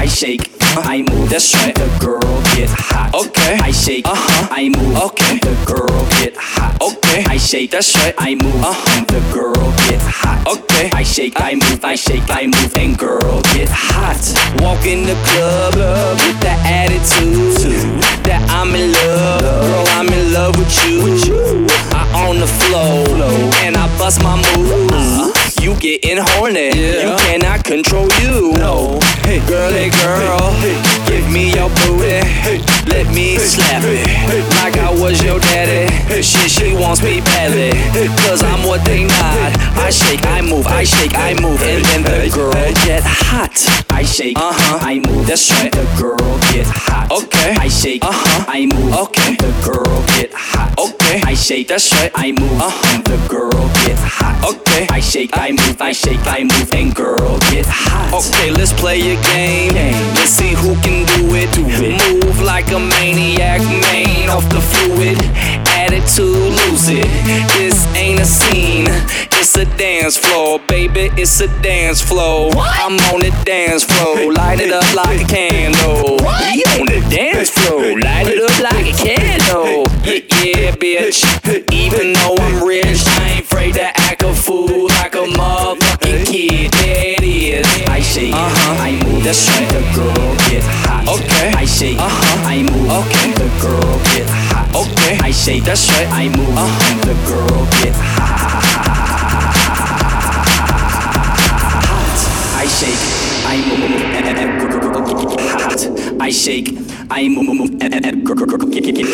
shake, I move. That's right, the girl get hot. Okay, I shake, I move. Okay, the girl get hot. Okay, I shake. That's right, I move. The girl get hot. Okay, I shake, I move. I shake, I move, and girl get hot. Walk in the club with that attitude that I'm in love. Girl, I'm in love with you. I on the flow and I bust my moves. You getting horny, you cannot control you. No, hey girl, give me your booty, let me slap it like I was your daddy. She wants me badly, cause I'm what they not. I shake, I move, I shake, I move, and then the girl get hot. I shake, I move, that's right, the girl get hot. Okay, I shake, I move, okay, the girl get hot. Okay, I shake, that's right, I move, the girl get hot. Okay, I shake, I move, I shake, I move, and girl get hot. Okay, let's play a game. Let's see who can do it. Move like a maniac, main off the fluid. Attitude, lose it. This ain't a scene, it's a dance floor, baby. It's a dance floor. I'm on the dance floor, light it up like a candle. You on the dance floor, light it up like a candle. Yeah, bitch. Even though I'm rich, I ain't afraid to act a fool like a motherfucking kid. There it is. I shake, I move. That's right, the girl get hot. Okay, I shake, I move. Okay, the girl get hot. Okay, I shake. That's right, I move. The girl get hot. I shake, I move, and girl get hot. I shake, I move, and girl get